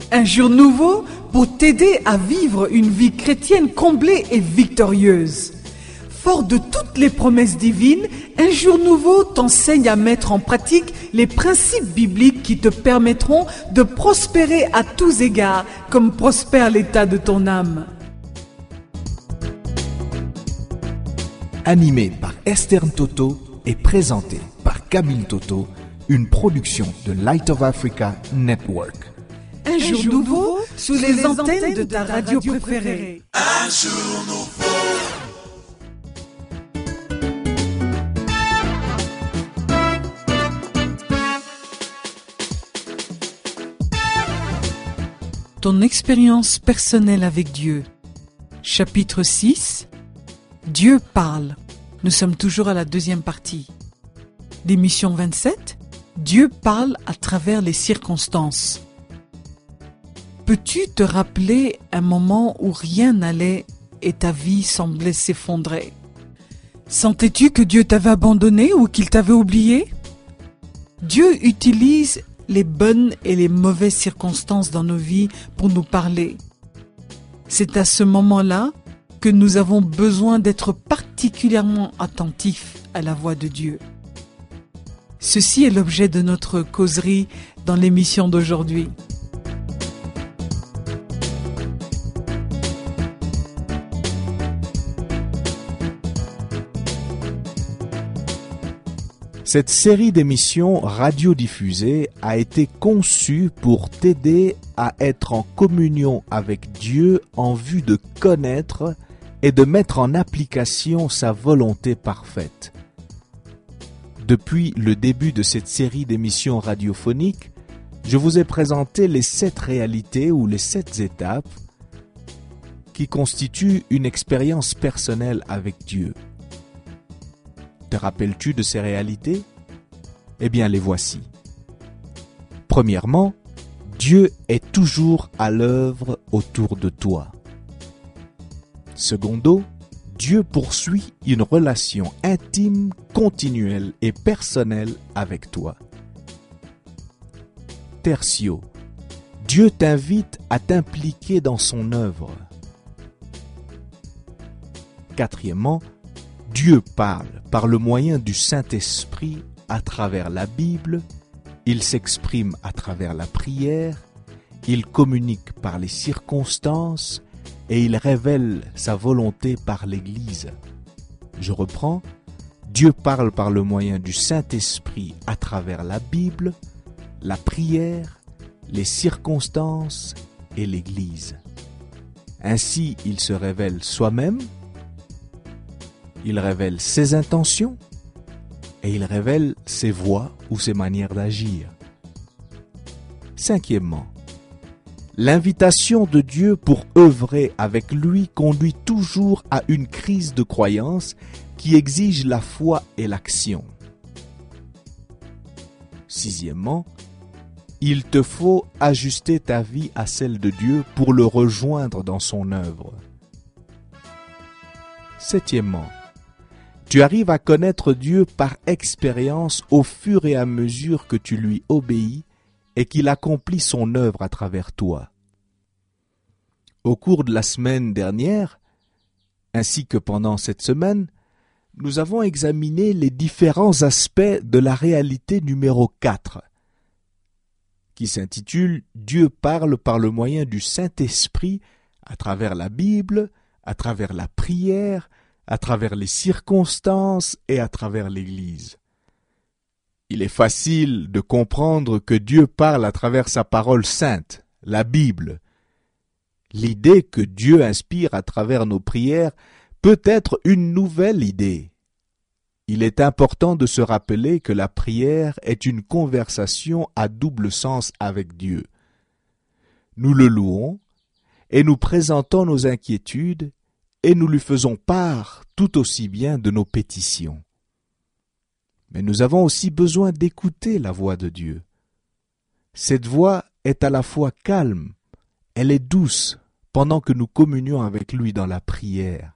Un jour nouveau pour t'aider à vivre une vie chrétienne comblée et victorieuse. Fort de toutes les promesses divines, Un jour nouveau t'enseigne à mettre en pratique les principes bibliques qui te permettront de prospérer à tous égards, comme prospère l'état de ton âme. Animé par Esther Toto et présenté par Camille Toto, une production de Light of Africa Network. Un jour nouveau sous les antennes de ta radio préférée. Un jour nouveau. Ton expérience personnelle avec Dieu. Chapitre 6. Dieu parle. Nous sommes toujours à la deuxième partie. L'émission 27. Dieu parle à travers les circonstances. Peux-tu te rappeler un moment où rien n'allait et ta vie semblait s'effondrer? Sentais-tu que Dieu t'avait abandonné ou qu'il t'avait oublié? Dieu utilise les bonnes et les mauvaises circonstances dans nos vies pour nous parler. C'est à ce moment-là que nous avons besoin d'être particulièrement attentifs à la voix de Dieu. Ceci est l'objet de notre causerie dans l'émission d'aujourd'hui. Cette série d'émissions radiodiffusées a été conçue pour t'aider à être en communion avec Dieu en vue de connaître et de mettre en application sa volonté parfaite. Depuis le début de cette série d'émissions radiophoniques, je vous ai présenté les 7 réalités ou les 7 étapes qui constituent une expérience personnelle avec Dieu. Te rappelles-tu de ces réalités? Eh bien, les voici. Premièrement, Dieu est toujours à l'œuvre autour de toi. Secondo, Dieu poursuit une relation intime, continuelle et personnelle avec toi. Tertio, Dieu t'invite à t'impliquer dans son œuvre. Quatrièmement, Dieu parle par le moyen du Saint-Esprit à travers la Bible, il s'exprime à travers la prière, il communique par les circonstances et il révèle sa volonté par l'Église. Je reprends, Dieu parle par le moyen du Saint-Esprit à travers la Bible, la prière, les circonstances et l'Église. Ainsi, il se révèle soi-même, il révèle ses intentions et il révèle ses voies ou ses manières d'agir. Cinquièmement, l'invitation de Dieu pour œuvrer avec lui conduit toujours à une crise de croyance qui exige la foi et l'action. Sixièmement, il te faut ajuster ta vie à celle de Dieu pour le rejoindre dans son œuvre. Septièmement, tu arrives à connaître Dieu par expérience au fur et à mesure que tu lui obéis et qu'il accomplit son œuvre à travers toi. Au cours de la semaine dernière, ainsi que pendant cette semaine, nous avons examiné les différents aspects de la réalité numéro 4, qui s'intitule « Dieu parle par le moyen du Saint-Esprit à travers la Bible, à travers la prière, à travers les circonstances et à travers l'Église. » Il est facile de comprendre que Dieu parle à travers sa parole sainte, la Bible. L'idée que Dieu inspire à travers nos prières peut être une nouvelle idée. Il est important de se rappeler que la prière est une conversation à double sens avec Dieu. Nous le louons et nous présentons nos inquiétudes et nous lui faisons part tout aussi bien de nos pétitions. Mais nous avons aussi besoin d'écouter la voix de Dieu. Cette voix est à la fois calme, elle est douce pendant que nous communions avec lui dans la prière.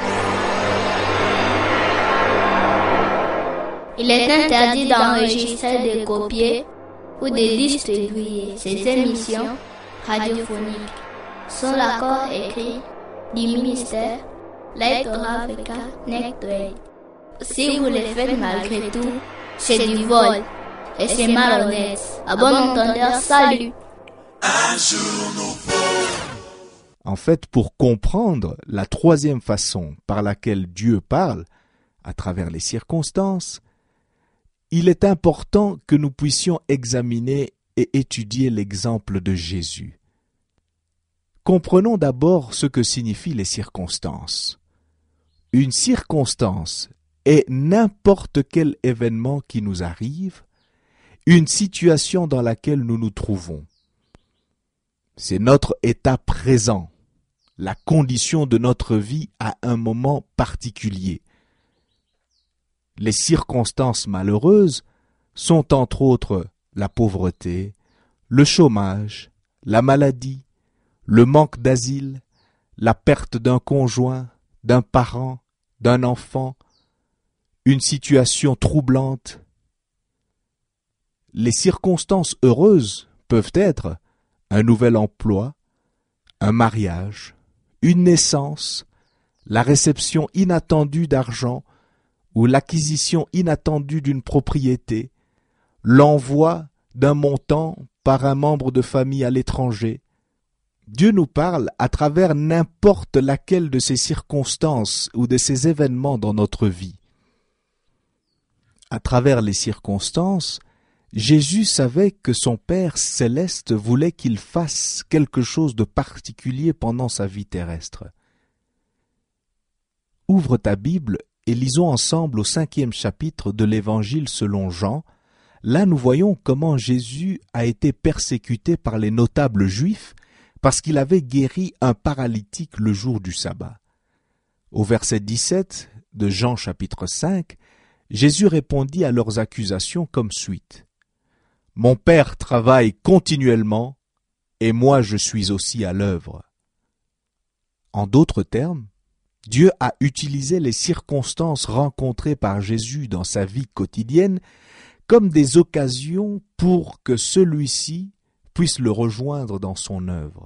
Il est interdit d'enregistrer, de copier ou de distribuer ces émissions radiophonique, sans l'accord écrit du ministère, l'aide aura avec un nectar. Si vous le faites malgré tout, c'est du vol et c'est malhonnête. À bon entendeur, salut. Un jour nous ferons. En fait, pour comprendre la troisième façon par laquelle Dieu parle, à travers les circonstances, il est important que nous puissions examiner et étudier l'exemple de Jésus. Comprenons d'abord ce que signifient les circonstances. Une circonstance est n'importe quel événement qui nous arrive, une situation dans laquelle nous nous trouvons. C'est notre état présent, la condition de notre vie à un moment particulier. Les circonstances malheureuses sont entre autres la pauvreté, le chômage, la maladie, le manque d'asile, la perte d'un conjoint, d'un parent, d'un enfant, une situation troublante. Les circonstances heureuses peuvent être un nouvel emploi, un mariage, une naissance, la réception inattendue d'argent ou l'acquisition inattendue d'une propriété, l'envoi d'un montant par un membre de famille à l'étranger. Dieu nous parle à travers n'importe laquelle de ces circonstances ou de ces événements dans notre vie. À travers les circonstances, Jésus savait que son Père céleste voulait qu'il fasse quelque chose de particulier pendant sa vie terrestre. Ouvre ta Bible et lisons ensemble au 5e chapitre de l'Évangile selon Jean. Là, nous voyons comment Jésus a été persécuté par les notables juifs parce qu'il avait guéri un paralytique le jour du sabbat. Au verset 17 de Jean chapitre 5, Jésus répondit à leurs accusations comme suit. « Mon Père travaille continuellement, et moi je suis aussi à l'œuvre. » En d'autres termes, Dieu a utilisé les circonstances rencontrées par Jésus dans sa vie quotidienne comme des occasions pour que celui-ci puisse le rejoindre dans son œuvre.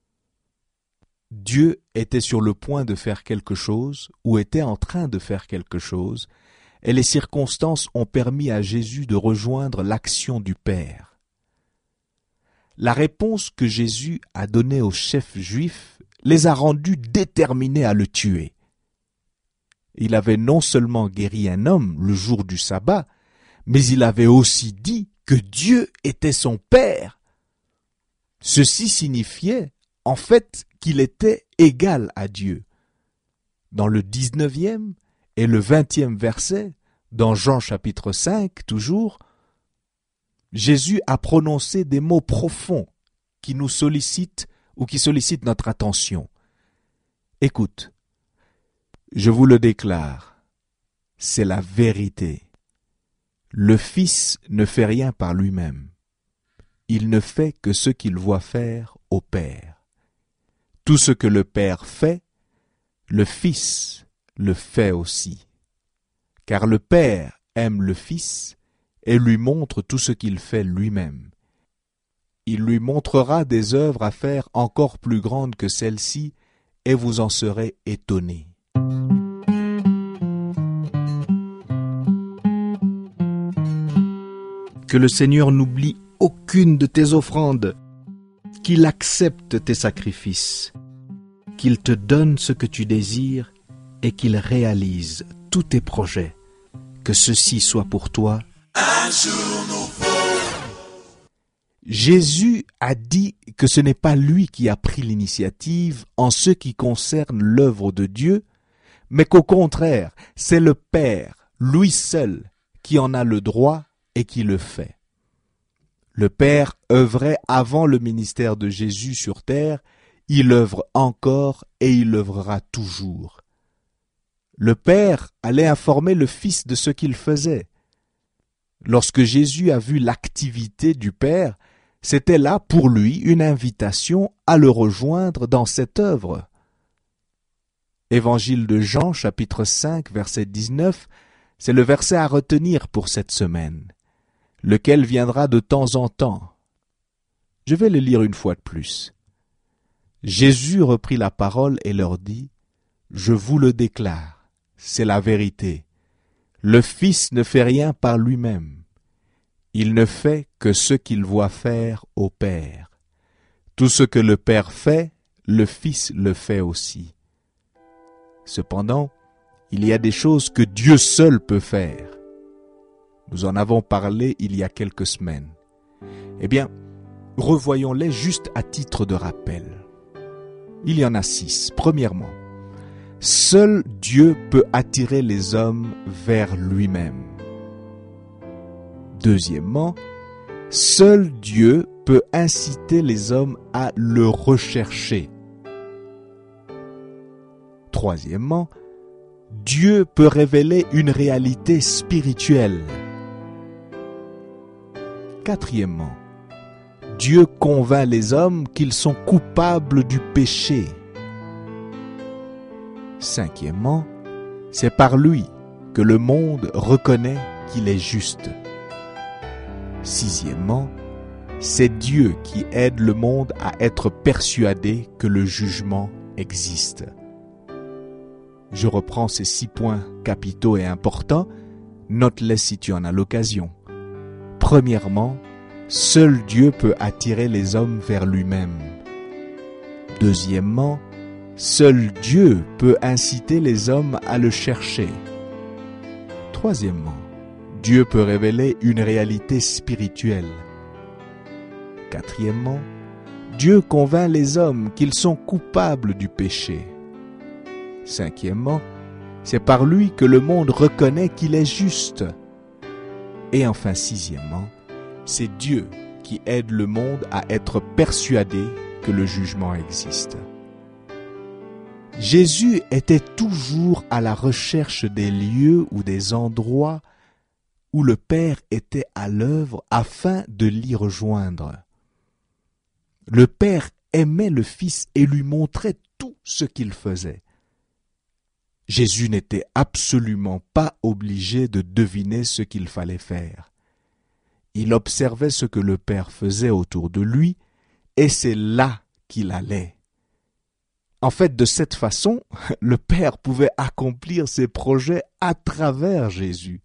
Dieu était sur le point de faire quelque chose ou était en train de faire quelque chose, et les circonstances ont permis à Jésus de rejoindre l'action du Père. La réponse que Jésus a donnée aux chefs juifs les a rendus déterminés à le tuer. Il avait non seulement guéri un homme le jour du sabbat, mais il avait aussi dit que Dieu était son Père. Ceci signifiait, en fait, qu'il était égal à Dieu. Dans le 19e et le 20e verset, dans Jean chapitre 5 toujours, Jésus a prononcé des mots profonds qui nous sollicitent ou qui sollicitent notre attention. Écoute, je vous le déclare, c'est la vérité. Le Fils ne fait rien par lui-même. Il ne fait que ce qu'il voit faire au Père. Tout ce que le Père fait, le Fils le fait aussi. Car le Père aime le Fils et lui montre tout ce qu'il fait lui-même. Il lui montrera des œuvres à faire encore plus grandes que celles-ci, et vous en serez étonnés. Que le Seigneur n'oublie aucune de tes offrandes, qu'il accepte tes sacrifices, qu'il te donne ce que tu désires et qu'il réalise tous tes projets, que ceci soit pour toi. Un jour nous ferons. Jésus a dit que ce n'est pas lui qui a pris l'initiative en ce qui concerne l'œuvre de Dieu, mais qu'au contraire, c'est le Père, lui seul, qui en a le droit et qui le fait. Le Père œuvrait avant le ministère de Jésus sur terre, il œuvre encore et il œuvrera toujours. Le Père allait informer le Fils de ce qu'il faisait. Lorsque Jésus a vu l'activité du Père, c'était là pour lui une invitation à le rejoindre dans cette œuvre. Évangile de Jean, chapitre 5, verset 19, c'est le verset à retenir pour cette semaine, lequel viendra de temps en temps. Je vais le lire une fois de plus. Jésus reprit la parole et leur dit, « Je vous le déclare, c'est la vérité. Le Fils ne fait rien par lui-même. Il ne fait que ce qu'il voit faire au Père. Tout ce que le Père fait, le Fils le fait aussi. Cependant, il y a des choses que Dieu seul peut faire. Nous en avons parlé il y a quelques semaines. Eh bien, revoyons-les juste à titre de rappel. Il y en a 6. Premièrement, seul Dieu peut attirer les hommes vers lui-même. Deuxièmement, seul Dieu peut inciter les hommes à le rechercher. Troisièmement, Dieu peut révéler une réalité spirituelle. Quatrièmement, Dieu convainc les hommes qu'ils sont coupables du péché. Cinquièmement, c'est par lui que le monde reconnaît qu'il est juste. Sixièmement, c'est Dieu qui aide le monde à être persuadé que le jugement existe. Je reprends ces 6 points capitaux et importants, note-les si tu en as l'occasion. Premièrement, seul Dieu peut attirer les hommes vers lui-même. Deuxièmement, seul Dieu peut inciter les hommes à le chercher. Troisièmement, Dieu peut révéler une réalité spirituelle. Quatrièmement, Dieu convainc les hommes qu'ils sont coupables du péché. Cinquièmement, c'est par lui que le monde reconnaît qu'il est juste. Et enfin, sixièmement, c'est Dieu qui aide le monde à être persuadé que le jugement existe. Jésus était toujours à la recherche des lieux ou des endroits où le Père était à l'œuvre afin de l'y rejoindre. Le Père aimait le Fils et lui montrait tout ce qu'il faisait. Jésus n'était absolument pas obligé de deviner ce qu'il fallait faire. Il observait ce que le Père faisait autour de lui, et c'est là qu'il allait. En fait, de cette façon, le Père pouvait accomplir ses projets à travers Jésus.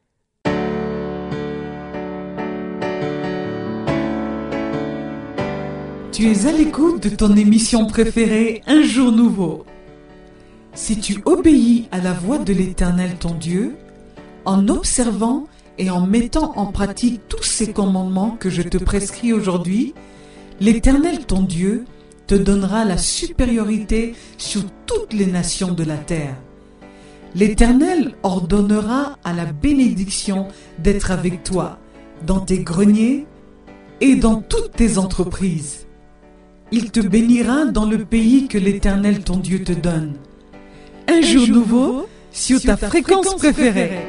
Tu es à l'écoute de ton émission préférée, Un jour nouveau. Si tu obéis à la voix de l'Éternel ton Dieu, en observant et en mettant en pratique tous ces commandements que je te prescris aujourd'hui, l'Éternel ton Dieu te donnera la supériorité sur toutes les nations de la terre. L'Éternel ordonnera à la bénédiction d'être avec toi dans tes greniers et dans toutes tes entreprises. Il te bénira dans le pays que l'Éternel ton Dieu te donne. Un jour nouveau sur ta fréquence préférée.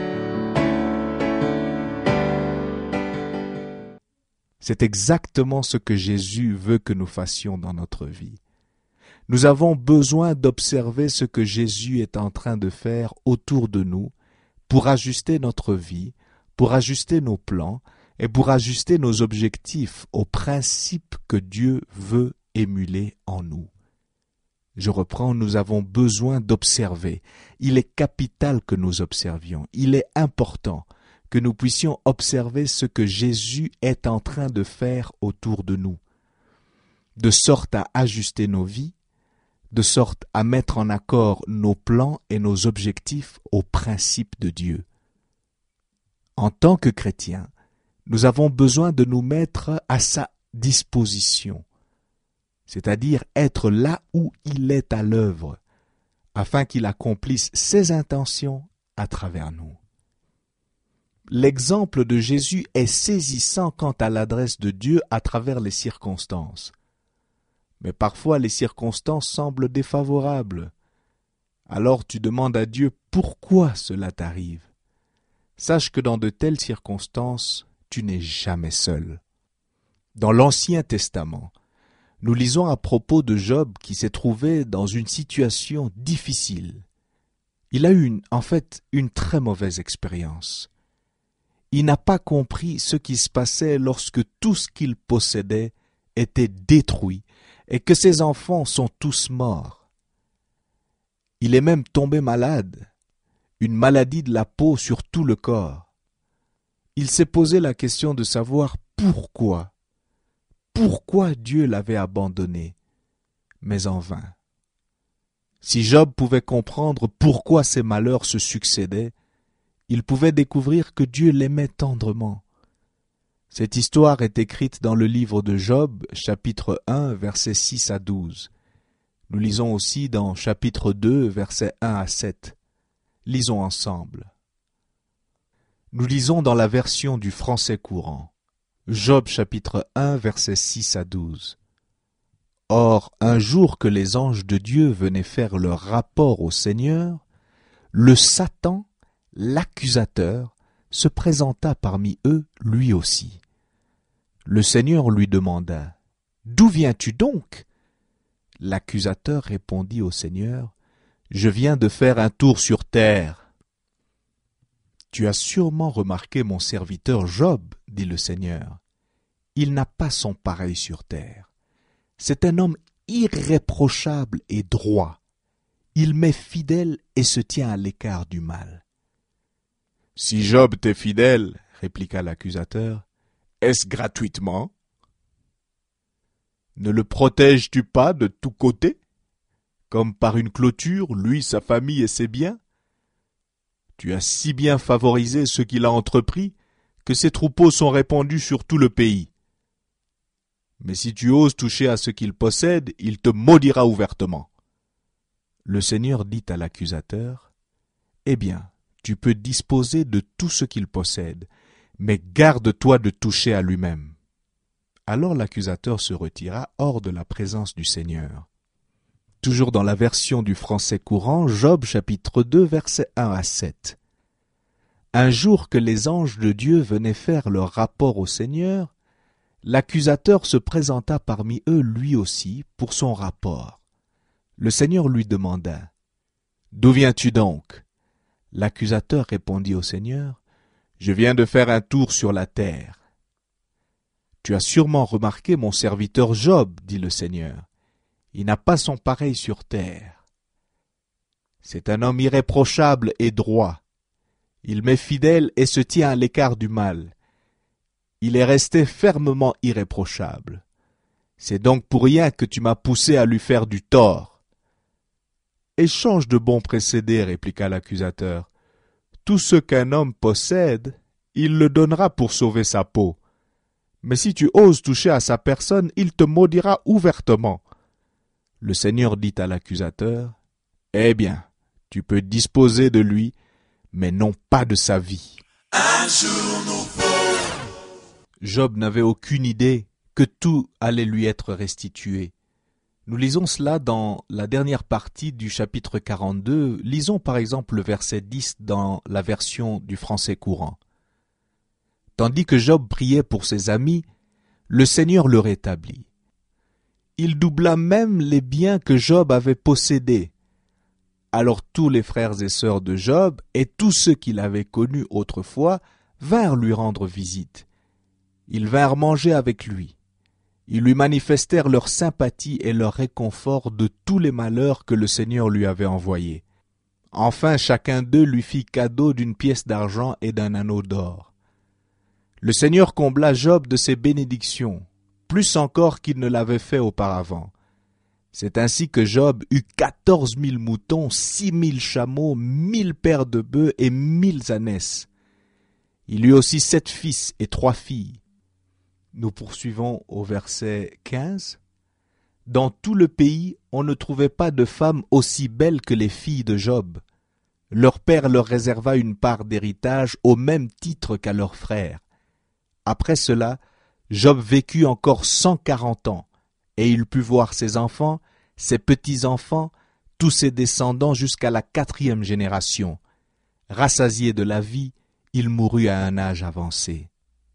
C'est exactement ce que Jésus veut que nous fassions dans notre vie. Nous avons besoin d'observer ce que Jésus est en train de faire autour de nous pour ajuster notre vie, pour ajuster nos plans et pour ajuster nos objectifs aux principes que Dieu veut émuler en nous. Je reprends, nous avons besoin d'observer. Il est capital que nous observions. Il est important que nous puissions observer ce que Jésus est en train de faire autour de nous, de sorte à ajuster nos vies, de sorte à mettre en accord nos plans et nos objectifs aux principes de Dieu. En tant que chrétiens, nous avons besoin de nous mettre à sa disposition, c'est-à-dire être là où il est à l'œuvre, afin qu'il accomplisse ses intentions à travers nous. L'exemple de Jésus est saisissant quant à l'adresse de Dieu à travers les circonstances. Mais parfois les circonstances semblent défavorables. Alors tu demandes à Dieu pourquoi cela t'arrive. Sache que dans de telles circonstances, tu n'es jamais seul. Dans l'Ancien Testament, nous lisons à propos de Job qui s'est trouvé dans une situation difficile. Il a eu une très mauvaise expérience. Il n'a pas compris ce qui se passait lorsque tout ce qu'il possédait était détruit et que ses enfants sont tous morts. Il est même tombé malade, une maladie de la peau sur tout le corps. Il s'est posé la question de savoir pourquoi Dieu l'avait abandonné, mais en vain. Si Job pouvait comprendre pourquoi ces malheurs se succédaient, il pouvait découvrir que Dieu l'aimait tendrement. Cette histoire est écrite dans le livre de Job, chapitre 1, versets 6 à 12. Nous lisons aussi dans chapitre 2, versets 1 à 7. Lisons ensemble. Nous lisons dans la version du français courant. Job chapitre 1, versets 6 à 12. Or, un jour que les anges de Dieu venaient faire leur rapport au Seigneur, le Satan, l'accusateur, se présenta parmi eux lui aussi. Le Seigneur lui demanda, « D'où viens-tu donc » L'accusateur répondit au Seigneur, « Je viens de faire un tour sur terre. » « Tu as sûrement remarqué mon serviteur Job, dit le Seigneur. Il n'a pas son pareil sur terre. C'est un homme irréprochable et droit. Il m'est fidèle et se tient à l'écart du mal. » « Si Job t'est fidèle, répliqua l'accusateur, est-ce gratuitement? Ne le protèges-tu pas de tous côtés, comme par une clôture, lui, sa famille et ses biens? Tu as si bien favorisé ce qu'il a entrepris que ses troupeaux sont répandus sur tout le pays. Mais si tu oses toucher à ce qu'il possède, il te maudira ouvertement. Le Seigneur dit à l'accusateur, « Eh bien, tu peux disposer de tout ce qu'il possède, mais garde-toi de toucher à lui-même. » Alors l'accusateur se retira hors de la présence du Seigneur. Toujours dans la version du français courant, Job chapitre 2, versets 1 à 7. Un jour que les anges de Dieu venaient faire leur rapport au Seigneur, l'accusateur se présenta parmi eux lui aussi pour son rapport. Le Seigneur lui demanda, « D'où viens-tu donc » L'accusateur répondit au Seigneur, « Je viens de faire un tour sur la terre. » « Tu as sûrement remarqué mon serviteur Job, dit le Seigneur. Il n'a pas son pareil sur terre. C'est un homme irréprochable et droit. Il m'est fidèle et se tient à l'écart du mal. Il est resté fermement irréprochable. C'est donc pour rien que tu m'as poussé à lui faire du tort. » « Échange de bons procédés, répliqua l'accusateur. Tout ce qu'un homme possède, il le donnera pour sauver sa peau. Mais si tu oses toucher à sa personne, il te maudira ouvertement. Le Seigneur dit à l'accusateur, « Eh bien, tu peux disposer de lui, mais non pas de sa vie. » Un jour nouveau. Job n'avait aucune idée que tout allait lui être restitué. Nous lisons cela dans la dernière partie du chapitre 42. Lisons par exemple le verset 10 dans la version du français courant. Tandis que Job priait pour ses amis, le Seigneur le rétablit. Il doubla même les biens que Job avait possédés. Alors tous les frères et sœurs de Job et tous ceux qu'il avait connus autrefois vinrent lui rendre visite. Ils vinrent manger avec lui. Ils lui manifestèrent leur sympathie et leur réconfort de tous les malheurs que le Seigneur lui avait envoyés. Enfin, chacun d'eux lui fit cadeau d'une pièce d'argent et d'un anneau d'or. Le Seigneur combla Job de ses bénédictions, plus encore qu'il ne l'avait fait auparavant. C'est ainsi que Job eut 14 000 moutons, 6 000 chameaux, 1 000 paires de bœufs et 1 000 ânesses. Il eut aussi 7 fils et 3 filles. Nous poursuivons au verset 15. « Dans tout le pays, on ne trouvait pas de femmes aussi belles que les filles de Job. Leur père leur réserva une part d'héritage au même titre qu'à leurs frères. Après cela, Job vécut encore 140 ans, et il put voir ses enfants, ses petits-enfants, tous ses descendants jusqu'à la 4e génération. Rassasié de la vie, il mourut à un âge avancé. »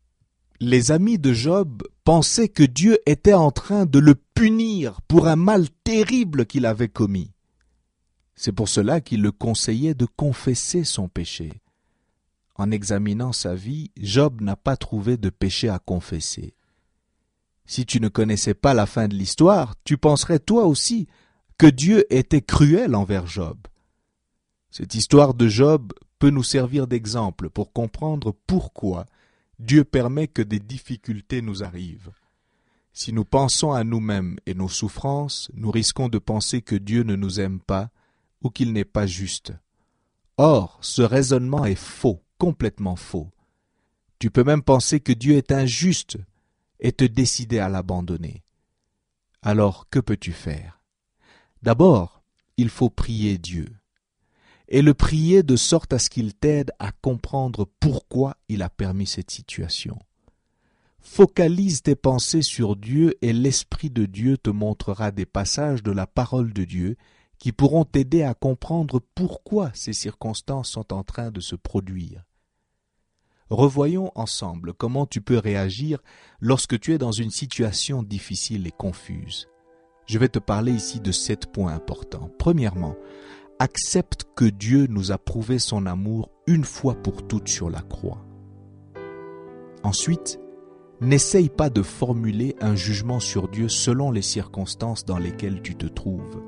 Les amis de Job pensaient que Dieu était en train de le punir pour un mal terrible qu'il avait commis. C'est pour cela qu'il le conseillait de confesser son péché. En examinant sa vie, Job n'a pas trouvé de péché à confesser. Si tu ne connaissais pas la fin de l'histoire, tu penserais toi aussi que Dieu était cruel envers Job. Cette histoire de Job peut nous servir d'exemple pour comprendre pourquoi Dieu permet que des difficultés nous arrivent. Si nous pensons à nous-mêmes et nos souffrances, nous risquons de penser que Dieu ne nous aime pas ou qu'il n'est pas juste. Or, ce raisonnement est faux, complètement faux. Tu peux même penser que Dieu est injuste et te décider à l'abandonner. Alors, que peux-tu faire? D'abord, il faut prier Dieu. Et le prier de sorte à ce qu'il t'aide à comprendre pourquoi il a permis cette situation. Focalise tes pensées sur Dieu et l'Esprit de Dieu te montrera des passages de la parole de Dieu qui pourront t'aider à comprendre pourquoi ces circonstances sont en train de se produire. Revoyons ensemble comment tu peux réagir lorsque tu es dans une situation difficile et confuse. Je vais te parler ici de 7 points importants. Premièrement, accepte que Dieu nous a prouvé son amour une fois pour toutes sur la croix. Ensuite, n'essaye pas de formuler un jugement sur Dieu selon les circonstances dans lesquelles tu te trouves.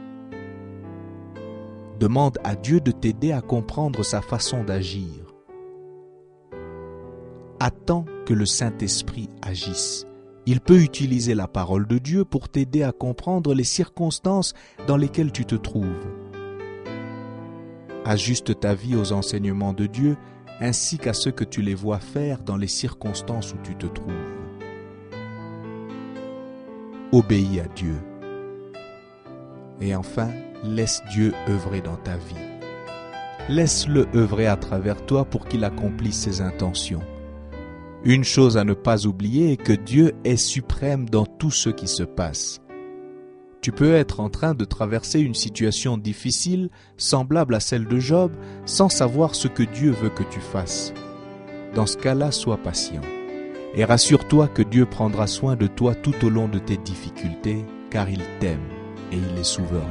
Demande à Dieu de t'aider à comprendre sa façon d'agir. Attends que le Saint-Esprit agisse. Il peut utiliser la parole de Dieu pour t'aider à comprendre les circonstances dans lesquelles tu te trouves. Ajuste ta vie aux enseignements de Dieu ainsi qu'à ce que tu les vois faire dans les circonstances où tu te trouves. Obéis à Dieu. Et enfin, laisse Dieu œuvrer dans ta vie. Laisse-le œuvrer à travers toi pour qu'il accomplisse ses intentions. Une chose à ne pas oublier est que Dieu est suprême dans tout ce qui se passe. Tu peux être en train de traverser une situation difficile, semblable à celle de Job, sans savoir ce que Dieu veut que tu fasses. Dans ce cas-là, sois patient. Et rassure-toi que Dieu prendra soin de toi tout au long de tes difficultés, car il t'aime et il est souverain.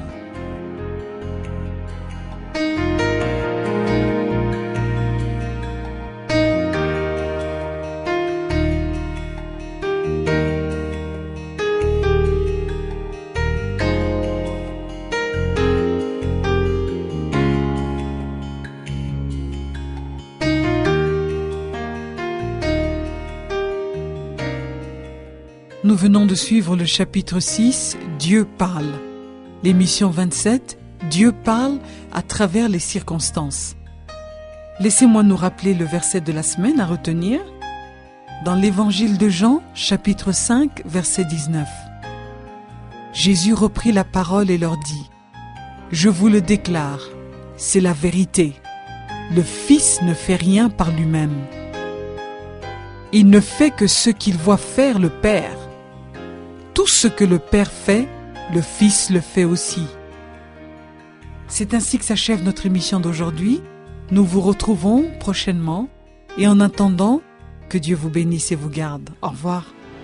Nous venons de suivre le chapitre 6, Dieu parle. L'émission 27, Dieu parle à travers les circonstances. Laissez-moi nous rappeler le verset de la semaine à retenir. Dans l'évangile de Jean, chapitre 5, verset 19. Jésus reprit la parole et leur dit : « Je vous le déclare, c'est la vérité. Le Fils ne fait rien par lui-même. Il ne fait que ce qu'il voit faire le Père. Tout ce que le Père fait, le Fils le fait aussi. » C'est ainsi que s'achève notre émission d'aujourd'hui. Nous vous retrouvons prochainement. Et en attendant, que Dieu vous bénisse et vous garde. Au revoir.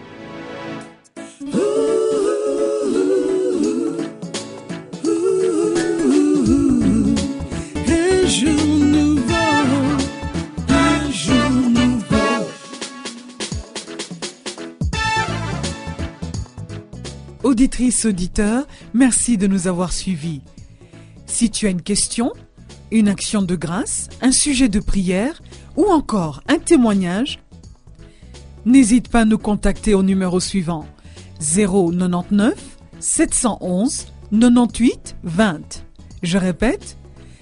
Un jour nouveau, un jour nouveau. Auditrices, auditeurs, merci de nous avoir suivis. Si tu as une question, une action de grâce, un sujet de prière ou encore un témoignage, n'hésite pas à nous contacter au numéro suivant 099 711 98 20. Je répète,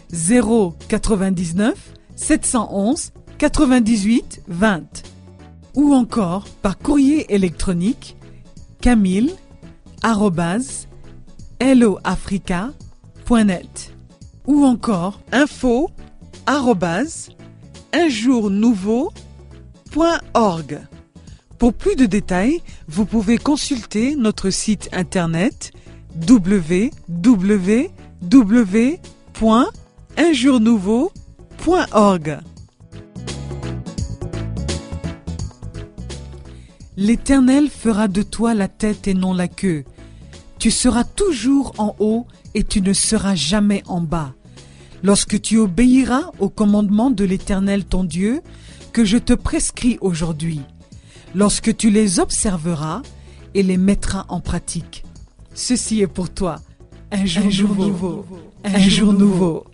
099 711 98 20. Ou encore par courrier électronique camille@helloafrica.net ou encore info@unjournouveau.org. Pour plus de détails, vous pouvez consulter notre site internet www.unjournouveau.org. L'Éternel fera de toi la tête et non la queue. Tu seras toujours en haut et tu ne seras jamais en bas. Lorsque tu obéiras aux commandements de l'Éternel ton Dieu, que je te prescris aujourd'hui, lorsque tu les observeras et les mettra en pratique. Ceci est pour toi un jour nouveau, un jour nouveau.